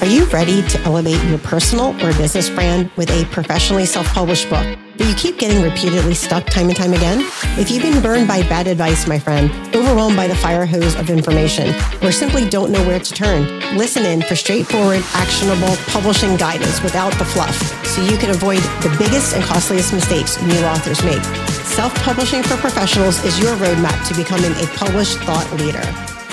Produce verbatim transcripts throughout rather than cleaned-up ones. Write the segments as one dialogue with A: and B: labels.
A: Are you ready to elevate your personal or business brand with a professionally self-published book, but you keep getting repeatedly stuck time and time again? If you've been burned by bad advice, my friend, overwhelmed by the fire hose of information, or simply don't know where to turn, listen in for straightforward, actionable publishing guidance without the fluff, so you can avoid the biggest and costliest mistakes new authors make. Self-publishing for professionals is your roadmap to becoming a published thought leader.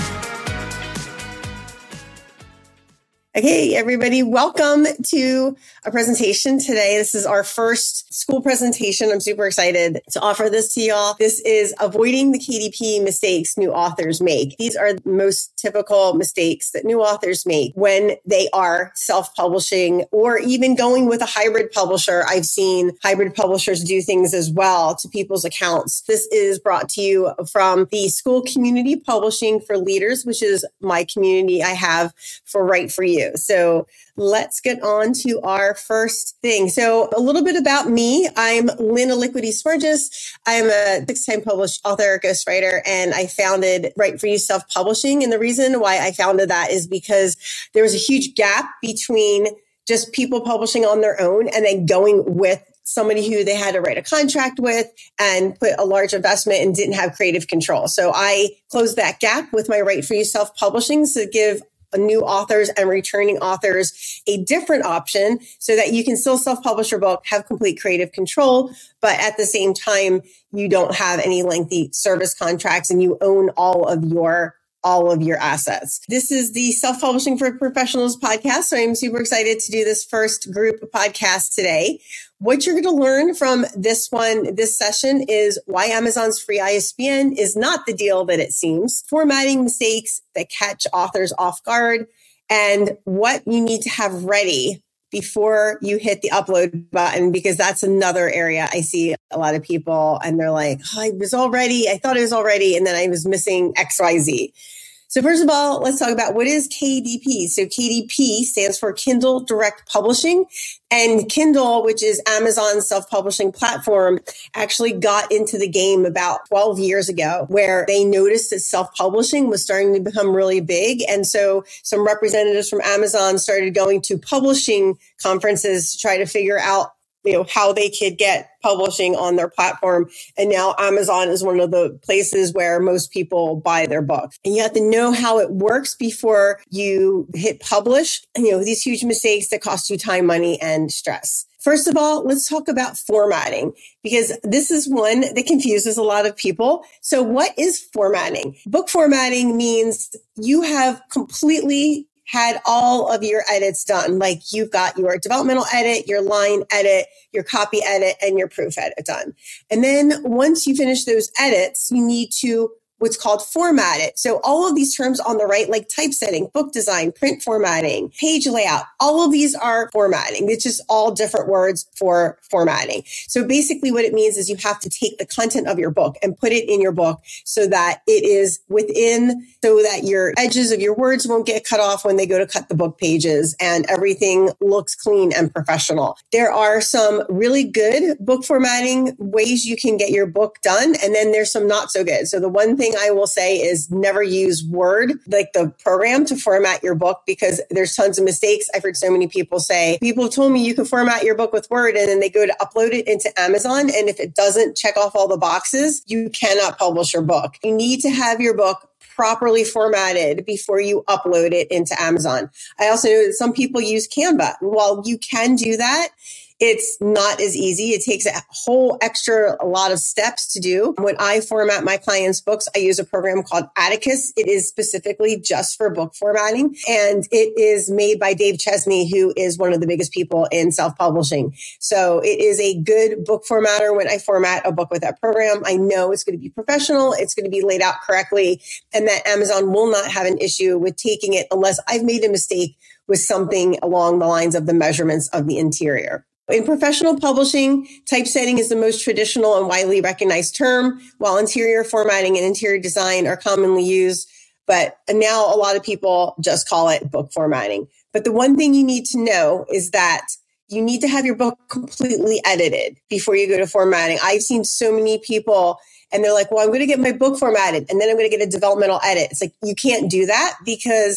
A: Okay, everybody, welcome to a presentation today. This is our first school presentation. I'm super excited to offer this to y'all. This is avoiding the K D P mistakes new authors make. These are the most typical mistakes that new authors make when they are self-publishing or even going with a hybrid publisher. I've seen hybrid publishers do things as well to people's accounts. This is brought to you from the School Community Publishing for Leaders, which is my community I have for Write For You. So let's get on to our first thing. So a little bit about me. I'm Lynn Aliquity Smurgis. I'm a six-time published author, ghostwriter, and I founded Write For You Self-Publishing. And the reason why I founded that is because there was a huge gap between just people publishing on their own and then going with somebody who they had to write a contract with and put a large investment and didn't have creative control. So I closed that gap with my Write For You Self-Publishing to give new authors and returning authors a different option so that you can still self-publish your book, have complete creative control, but at the same time, you don't have any lengthy service contracts and you own all of your all of your assets. This is the Self-Publishing for Professionals podcast. So I'm super excited to do this first group of podcasts today. What you're going to learn from this one, this session is why Amazon's free I S B N is not the deal that it seems, formatting mistakes that catch authors off guard, and what you need to have ready before you hit the upload button, because that's another area I see a lot of people and they're like, oh, I was all ready. I thought it was all ready. And then I was missing X Y Z. So first of all, let's talk about what is K D P. So K D P stands for Kindle Direct Publishing. And Kindle, which is Amazon's self-publishing platform, actually got into the game about twelve years ago, where they noticed that self-publishing was starting to become really big. And so some representatives from Amazon started going to publishing conferences to try to figure out, you know, how they could get publishing on their platform. And now Amazon is one of the places where most people buy their books. And you have to know how it works before you hit publish. And, you know, these huge mistakes that cost you time, money, and stress. First of all, let's talk about formatting, because this is one that confuses a lot of people. So what is formatting? Book formatting means you have completely had all of your edits done. Like you've got your developmental edit, your line edit, your copy edit, and your proof edit done. And then once you finish those edits, you need to what's called format it. So all of these terms on the right, like typesetting, book design, print formatting, page layout, all of these are formatting. It's just all different words for formatting. So basically what it means is you have to take the content of your book and put it in your book so that it is within, so that your edges of your words won't get cut off when they go to cut the book pages and everything looks clean and professional. There are some really good book formatting ways you can get your book done. And then there's some not so good. So the one thing I will say is never use Word, like the program, to format your book, because there's tons of mistakes. I've heard so many people say, people have told me you can format your book with Word, and then they go to upload it into Amazon. And if it doesn't check off all the boxes, you cannot publish your book. You need to have your book properly formatted before you upload it into Amazon. I also know that some people use Canva. While you can do that, it's not as easy. It takes a whole extra, a lot of steps to do. When I format my clients' books, I use a program called Atticus. It is specifically just for book formatting. And it is made by Dave Chesney, who is one of the biggest people in self-publishing. So it is a good book formatter. When I format a book with that program, I know it's going to be professional. It's going to be laid out correctly, and that Amazon will not have an issue with taking it unless I've made a mistake with something along the lines of the measurements of the interior. In professional publishing, typesetting is the most traditional and widely recognized term, while interior formatting and interior design are commonly used. But now a lot of people just call it book formatting. But the one thing you need to know is that you need to have your book completely edited before you go to formatting. I've seen so many people and they're like, well, I'm going to get my book formatted and then I'm going to get a developmental edit. It's like, you can't do that, because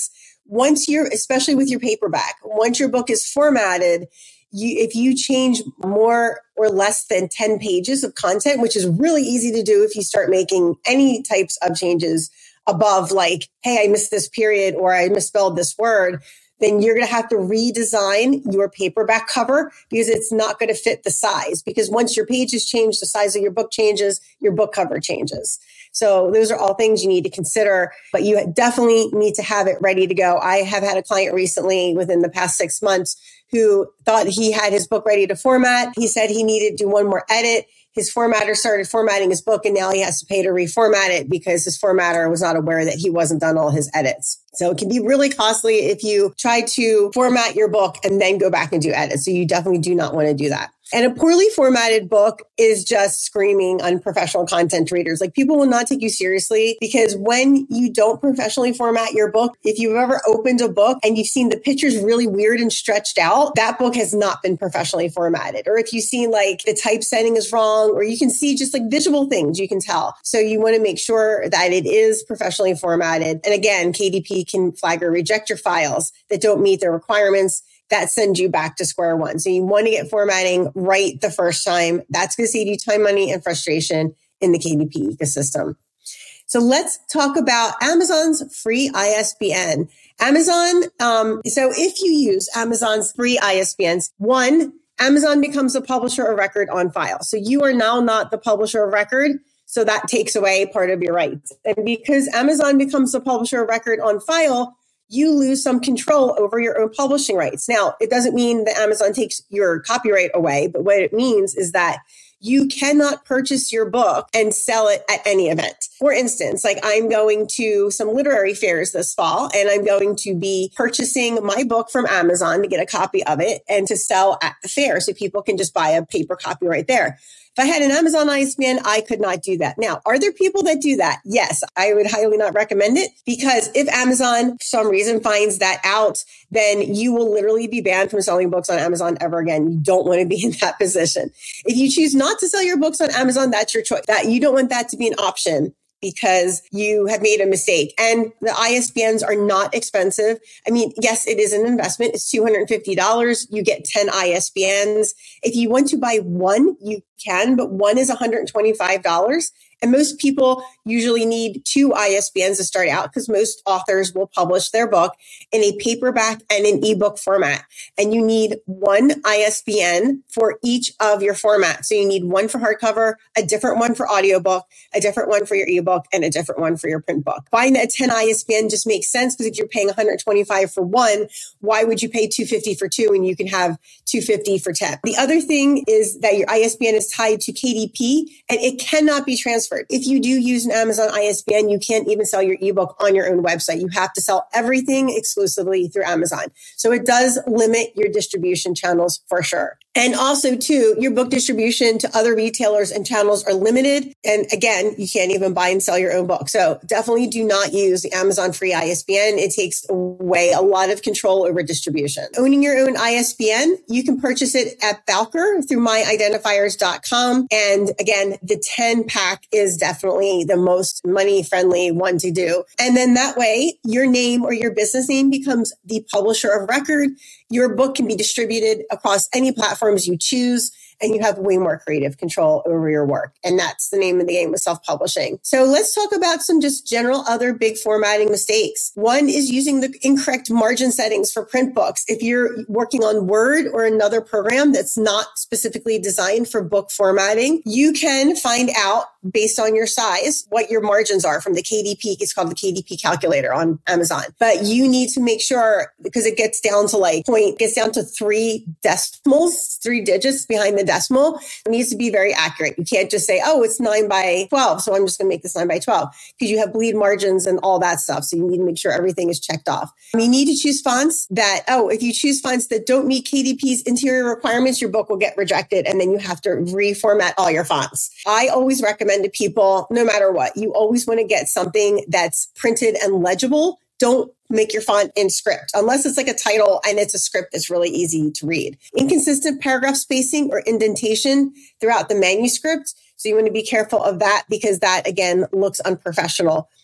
A: once you're, especially with your paperback, once your book is formatted, you, if you change more or less than ten pages of content, which is really easy to do if you start making any types of changes above like, hey, I missed this period or I misspelled this word, then you're going to have to redesign your paperback cover because it's not going to fit the size. Because once your pages change, the size of your book changes, your book cover changes. So those are all things you need to consider, but you definitely need to have it ready to go. I have had a client recently within the past six months who thought he had his book ready to format. He said he needed to do one more edit. His formatter started formatting his book and now he has to pay to reformat it because his formatter was not aware that he wasn't done all his edits. So it can be really costly if you try to format your book and then go back and do edits. So you definitely do not want to do that. And a poorly formatted book is just screaming unprofessional content to readers. Like people will not take you seriously because when you don't professionally format your book, if you've ever opened a book and you've seen the pictures really weird and stretched out, that book has not been professionally formatted. Or if you've seen like the typesetting is wrong, or you can see just like visual things, you can tell. So you want to make sure that it is professionally formatted. And again, K D P can flag or reject your files that don't meet their requirements. That sends you back to square one. So you want to get formatting right the first time. That's going to save you time, money, and frustration in the K D P ecosystem. So let's talk about Amazon's free I S B N. Amazon, um, so if you use Amazon's free I S B Ns, one, Amazon becomes a publisher of record on file. So you are now not the publisher of record. So that takes away part of your rights. And because Amazon becomes the publisher of record on file, you lose some control over your own publishing rights. Now, it doesn't mean that Amazon takes your copyright away, but what it means is that you cannot purchase your book and sell it at any event. For instance, like I'm going to some literary fairs this fall, and I'm going to be purchasing my book from Amazon to get a copy of it and to sell at the fair so people can just buy a paper copy right there. If I had an Amazon I S B N, I could not do that. Now, are there people that do that? Yes, I would highly not recommend it because if Amazon, for some reason, finds that out, then you will literally be banned from selling books on Amazon ever again. You don't want to be in that position. If you choose not to sell your books on Amazon, that's your choice. That you don't want that to be an option because you have made a mistake. And the I S B Ns are not expensive. I mean, yes, it is an investment. It's two hundred fifty dollars. You get ten I S B Ns. If you want to buy one, you can, but one is one hundred twenty-five dollars. And most people usually need two I S B Ns to start out because most authors will publish their book in a paperback and an ebook format. And you need one I S B N for each of your formats. So you need one for hardcover, a different one for audiobook, a different one for your ebook, and a different one for your print book. Buying a ten I S B N just makes sense because if you're paying one hundred twenty-five dollars for one, why would you pay two hundred fifty dollars for two when you can have two hundred fifty dollars for ten? The other thing is that your I S B N is tied to K D P and it cannot be transferred. If you do use an Amazon I S B N, you can't even sell your ebook on your own website. You have to sell everything exclusively through Amazon. So it does limit your distribution channels for sure. And also, too, your book distribution to other retailers and channels are limited. And again, you can't even buy and sell your own book. So definitely do not use the Amazon free I S B N. It takes away a lot of control over distribution. Owning your own I S B N, you can purchase it at Bowker through my identifiers dot com. And again, the ten pack is definitely the most money-friendly one to do. And then that way, your name or your business name becomes the publisher of record. Your book can be distributed across any platforms you choose, and you have way more creative control over your work. And that's the name of the game with self-publishing. So let's talk about some just general other big formatting mistakes. One is using the incorrect margin settings for print books. If you're working on Word or another program that's not specifically designed for book formatting, you can find out based on your size what your margins are from the K D P. It's called the K D P calculator on Amazon. But you need to make sure, because it gets down to like point, gets down to three decimals, three digits behind the decimal. It needs to be very accurate. You can't just say, oh, it's nine by twelve. So I'm just going to make this nine by twelve because you have bleed margins and all that stuff. So you need to make sure everything is checked off. You need to choose fonts that, oh, if you choose fonts that don't meet K D P's interior requirements, your book will get rejected. And then you have to reformat all your fonts. I always recommend to people, no matter what, you always want to get something that's printed and legible. Don't make your font in script, unless it's like a title and it's a script that's really easy to read. Inconsistent paragraph spacing or indentation throughout the manuscript. So you want to be careful of that because that, again, looks unprofessional.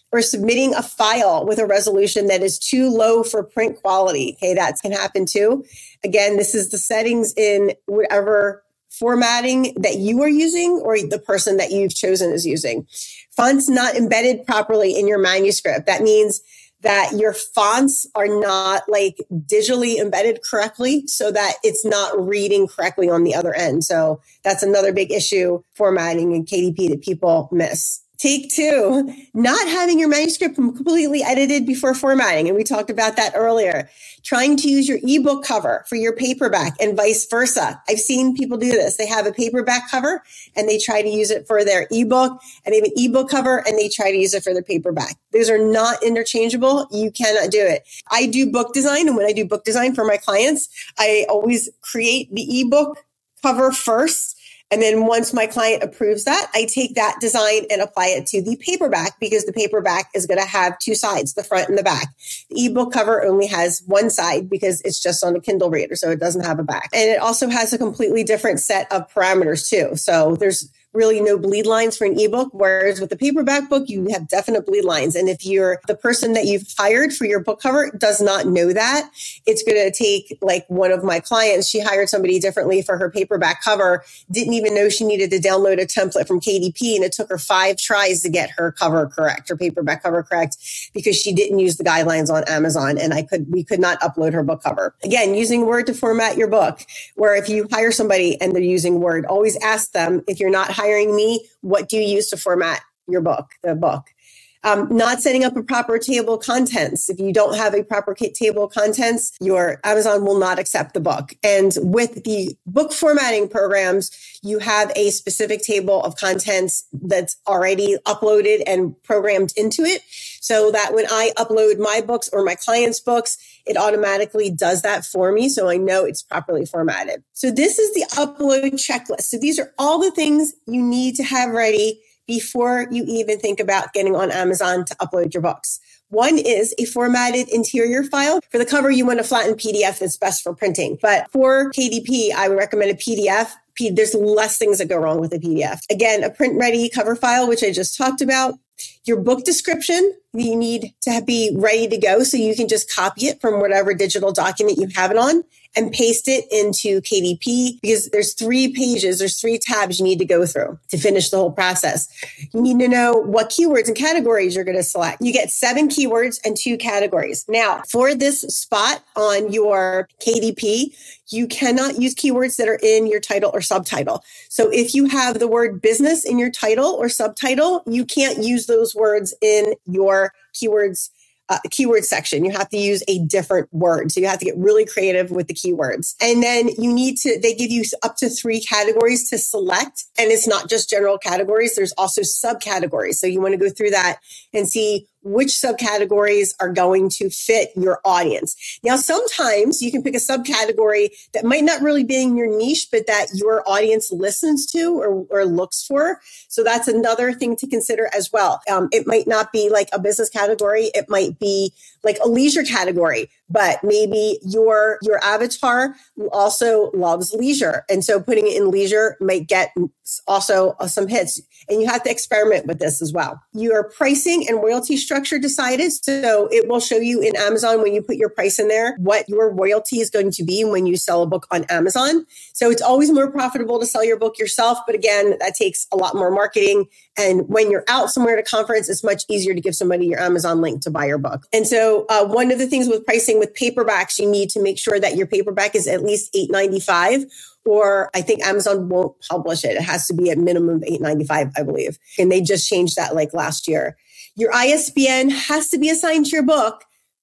A: or submitting a file with a resolution that is too low for print quality. Okay, that can happen too. Again, this is the settings in whatever formatting that you are using or the person that you've chosen is using. Fonts not embedded properly in your manuscript. That means that your fonts are not like digitally embedded correctly so that it's not reading correctly on the other end. So that's another big issue, formatting in K D P, that people miss. Take two, not having your manuscript completely edited before formatting. And we talked about that earlier. Trying to use your ebook cover for your paperback and vice versa. I've seen people do this. They have a paperback cover and they try to use it for their ebook, and they have an ebook cover and they try to use it for their paperback. Those are not interchangeable. You cannot do it. I do book design, and when I do book design for my clients, I always create the ebook cover first. And then once my client approves that, I take that design and apply it to the paperback, because the paperback is going to have two sides, the front and the back. The ebook cover only has one side because it's just on a Kindle reader, so it doesn't have a back. And it also has a completely different set of parameters too. So there's really no bleed lines for an ebook, whereas with the paperback book, you have definite bleed lines. And if you're the person that you've hired for your book cover does not know that, it's going to take, like one of my clients, she hired somebody differently for her paperback cover, didn't even know she needed to download a template from K D P, and it took her five tries to get her cover correct, her paperback cover correct, because she didn't use the guidelines on Amazon, and I could we could not upload her book cover. Again, using Word to format your book, where if you hire somebody and they're using Word, always ask them, if you're not hiring me, what do you use to format your book, the book? Um, not setting up a proper table of contents. If you don't have a proper table of contents, your Amazon will not accept the book. And with the book formatting programs, you have a specific table of contents that's already uploaded and programmed into it, so that when I upload my books or my clients' books, it automatically does that for me, so I know it's properly formatted. So this is the upload checklist. So these are all the things you need to have ready before you even think about getting on Amazon to upload your books. One is a formatted interior file. For the cover, you want a flattened P D F that's best for printing. But for K D P, I would recommend a P D F. There's less things that go wrong with a P D F. Again, a print-ready cover file, which I just talked about. Your book description, you need to be ready to go, so you can just copy it from whatever digital document you have it on and paste it into K D P, because there's three pages, there's three tabs you need to go through to finish the whole process. You need to know what keywords and categories you're going to select. You get seven keywords and two categories. Now, for this spot on your K D P, you cannot use keywords that are in your title or subtitle. So if you have the word business in your title or subtitle, you can't use those words in your keywords Uh, keyword section. You have to use a different word. So you have to get really creative with the keywords. And then you need to, they give you up to three categories to select. And it's not just general categories. There's also subcategories. So you want to go through that and see which subcategories are going to fit your audience. Now, sometimes you can pick a subcategory that might not really be in your niche, but that your audience listens to or, or looks for. So that's another thing to consider as well. Um, it might not be like a business category. It might be like a leisure category, but maybe your, your avatar also loves leisure. And so putting it in leisure might get also some hits. And you have to experiment with this as well. Your pricing and royalty structure decided. So it will show you in Amazon when you put your price in there, what your royalty is going to be when you sell a book on Amazon. So it's always more profitable to sell your book yourself. But again, that takes a lot more marketing. And when you're out somewhere at a conference, it's much easier to give somebody your Amazon link to buy your book. And so uh, one of the things with pricing with paperbacks, you need to make sure that your paperback is at least eight ninety-five, or I think Amazon won't publish it. It has to be at minimum eight ninety-five, I believe. And they just changed that like last year. Your I S B N has to be assigned to your book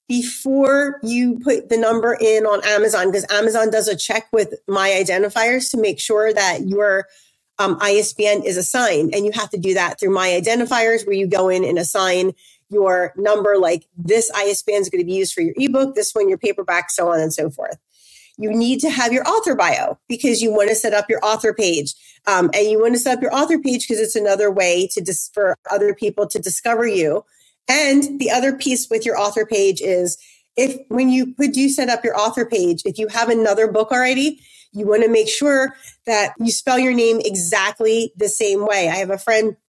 A: before you put the number in on Amazon, because Amazon does a check with My Identifiers to make sure that your um, I S B N is assigned. And you have to do that through My Identifiers, where you go in and assign your number, like this I S B N is going to be used for your ebook, this one your paperback, so on and so forth. You need to have your author bio, because you want to set up your author page. Um, and you want to set up your author page because it's another way to dis- for other people to discover you. And the other piece with your author page is, if when you do set up your author page, if you have another book already, you want to make sure that you spell your name exactly the same way. I have a friend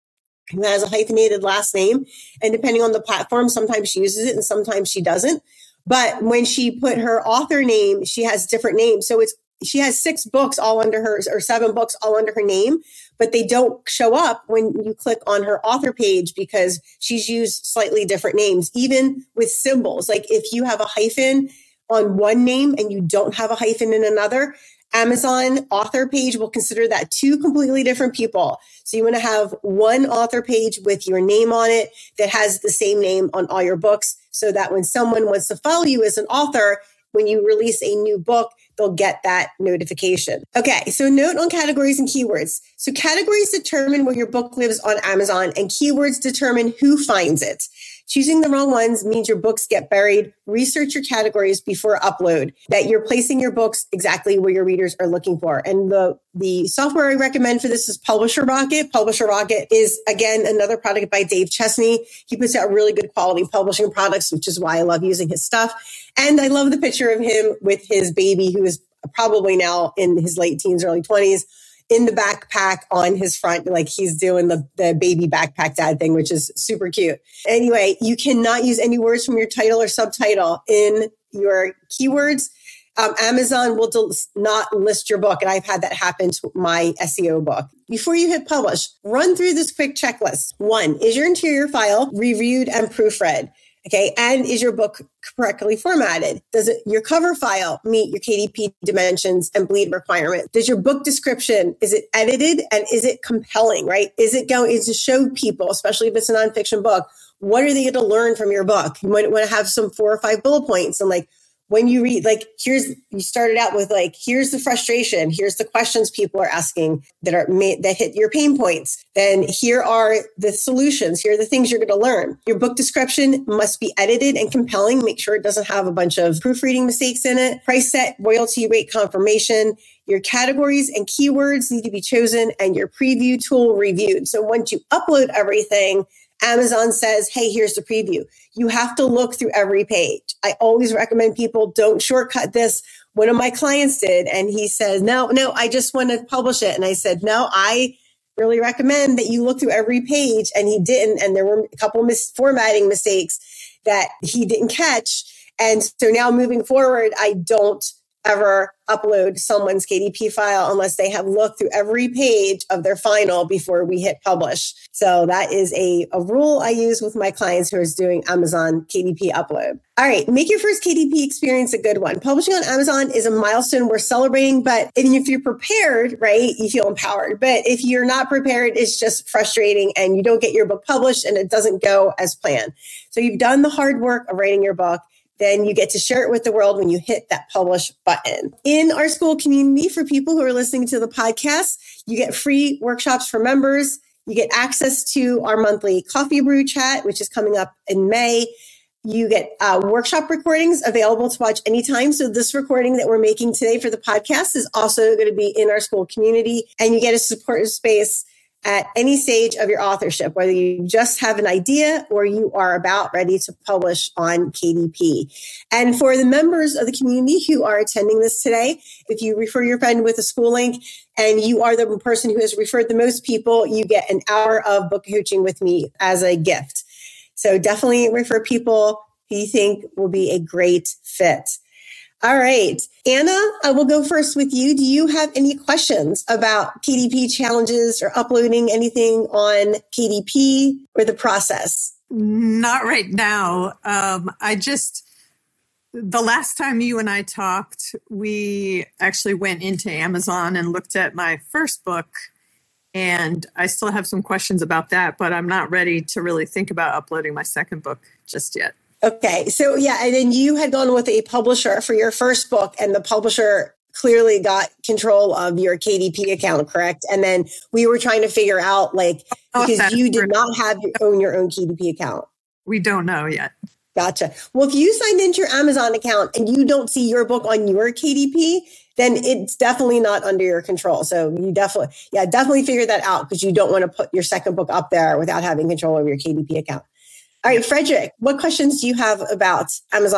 A: who has a hyphenated last name. And depending on the platform, sometimes she uses it and sometimes she doesn't. But when she put her author name, she has different names. So it's she has six books all under her, or seven books all under her name, but they don't show up when you click on her author page because she's used slightly different names, even with symbols. Like if you have a hyphen on one name and you don't have a hyphen in another, Amazon author page will consider that two completely different people. So you want to have one author page with your name on it that has the same name on all your books, so that when someone wants to follow you as an author, when you release a new book, they'll get that notification. Okay, so note on categories and keywords. So categories determine where your book lives on Amazon, and keywords determine who finds it. Choosing the wrong ones means your books get buried. Research your categories before upload, that you're placing your books exactly where your readers are looking for. And the, the software I recommend for this is Publisher Rocket. Publisher Rocket is, again, another product by Dave Chesney. He puts out really good quality publishing products, which is why I love using his stuff. And I love the picture of him with his baby, who is probably now in his late teens, early twenties, in the backpack on his front, like he's doing the, the baby backpack dad thing, which is super cute. Anyway, you cannot use any words from your title or subtitle in your keywords. Um, Amazon will del- not list your book. And I've had that happen to my S E O book. Before you hit publish, run through this quick checklist. One, is your interior file reviewed and proofread? Okay. And is your book correctly formatted? Does it, your cover file meet your K D P dimensions and bleed requirement? Does your book description, is it edited and is it compelling, right? Is it going, is it show people, especially if it's a nonfiction book, what are they going to learn from your book? You might want to have some four or five bullet points and like, when you read, like, here's, you started out with like, here's the frustration. Here's the questions people are asking that are made, that hit your pain points. Then here are the solutions. Here are the things you're going to learn. Your book description must be edited and compelling. Make sure it doesn't have a bunch of proofreading mistakes in it. Price set, royalty rate confirmation. Your categories and keywords need to be chosen and your preview tool reviewed. So once you upload everything, Amazon says, hey, here's the preview. You have to look through every page. I always recommend people don't shortcut this. One of my clients did, and he said, no, no, I just want to publish it. And I said, no, I really recommend that you look through every page. And he didn't. And there were a couple mis- formatting mistakes that he didn't catch. And so now moving forward, I don't ever upload someone's K D P file unless they have looked through every page of their final before we hit publish. So that is a, a rule I use with my clients who are doing Amazon K D P upload. All right, make your first K D P experience a good one. Publishing on Amazon is a milestone we're celebrating, but if you're prepared, right, you feel empowered. But if you're not prepared, it's just frustrating and you don't get your book published and it doesn't go as planned. So you've done the hard work of writing your book. Then you get to share it with the world when you hit that publish button. In our school community, for people who are listening to the podcast, you get free workshops for members. You get access to our monthly coffee brew chat, which is coming up in May. You get uh, workshop recordings available to watch anytime. So this recording that we're making today for the podcast is also going to be in our school community. And you get a supportive space at any stage of your authorship, whether you just have an idea or you are about ready to publish on K D P. And for the members of the community who are attending this today, if you refer your friend with a school link and you are the person who has referred the most people, you get an hour of book coaching with me as a gift. So definitely refer people who you think will be a great fit. All right. Anna, I will go first with you. Do you have any questions about K D P challenges or uploading anything on K D P or the process?
B: Not right now. Um, I just, the last time you and I talked, we actually went into Amazon and looked at my first book. And I still have some questions about that, but I'm not ready to really think about uploading my second book just yet.
A: Okay. So yeah, and then you had gone with a publisher for your first book and the publisher clearly got control of your K D P account, correct? And then we were trying to figure out like, because oh, you did not have your own, your own K D P account.
B: We don't know yet.
A: Gotcha. Well, if you signed into your Amazon account and you don't see your book on your K D P, then it's definitely not under your control. So you definitely, yeah, definitely figure that out because you don't want to put your second book up there without having control over your K D P account. All right, Frederick, what questions do you have about Amazon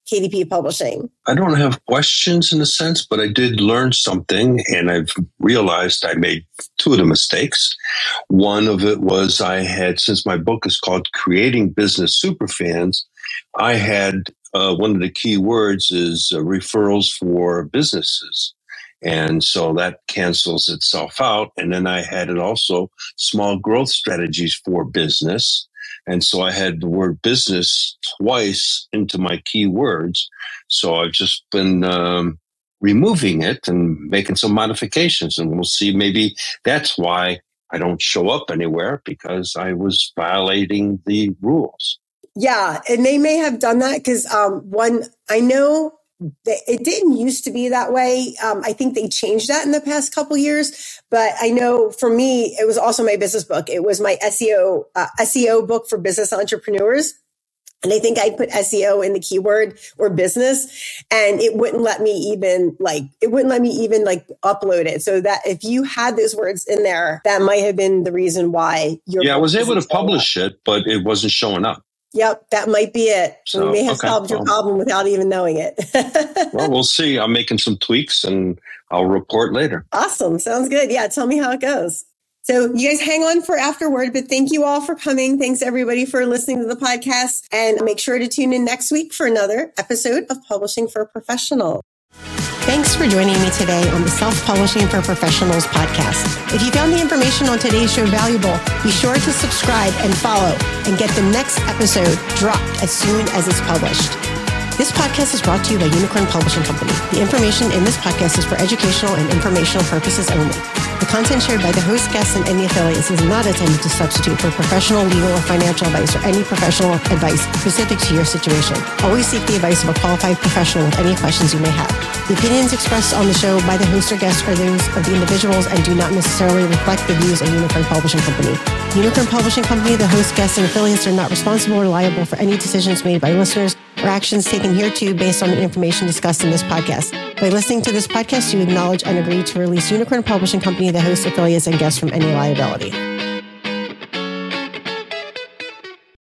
A: K D P Publishing?
C: I don't have questions in a sense, but I did learn something, and I've realized I made two of the mistakes. One of it was I had, since my book is called Creating Business Superfans, I had uh, one of the key words is uh, referrals for businesses. And so that cancels itself out. And then I had it also small growth strategies for business. And so I had the word business twice into my keywords. So I've just been um, removing it and making some modifications. And we'll see, maybe that's why I don't show up anywhere, because I was violating the rules.
A: Yeah. And they may have done that because um, one, I know it didn't used to be that way. Um, I think they changed that in the past couple years. But I know for me, it was also my business book. It was my S E O uh, S E O book for business entrepreneurs. And I think I put S E O in the keyword or business, and it wouldn't let me even like, it wouldn't let me even like upload it. So that if you had those words in there, that might have been the reason why you're.
C: Yeah, I was able to publish it, but it wasn't showing up.
A: Yep, that might be it. So we may have
C: okay,
A: solved your
C: well,
A: problem without even knowing it.
C: Well, we'll see. I'm making some tweaks and I'll report later.
A: Awesome. Sounds good. Yeah, tell me how it goes. So you guys hang on for afterward, but thank you all for coming. Thanks everybody for listening to the podcast, and make sure to tune in next week for another episode of Publishing for Professionals. Thanks for joining me today on the Self-Publishing for Professionals podcast. If you found the information on today's show valuable, be sure to subscribe and follow and get the next episode dropped as soon as it's published. This podcast is brought to you by Unicorn Publishing Company. The information in this podcast is for educational and informational purposes only. The content shared by the host, guests, and any affiliates is not intended to substitute for professional, legal, or financial advice or any professional advice specific to your situation. Always seek the advice of a qualified professional with any questions you may have. The opinions expressed on the show by the host or guests are those of the individuals and do not necessarily reflect the views of Unicorn Publishing Company. Unicorn Publishing Company, the host, guests, and affiliates are not responsible or liable for any decisions made by listeners or actions taken hereto based on the information discussed in this podcast. By listening to this podcast, you acknowledge and agree to release Unicorn Publishing Company, the host, affiliates, and guests from any liability.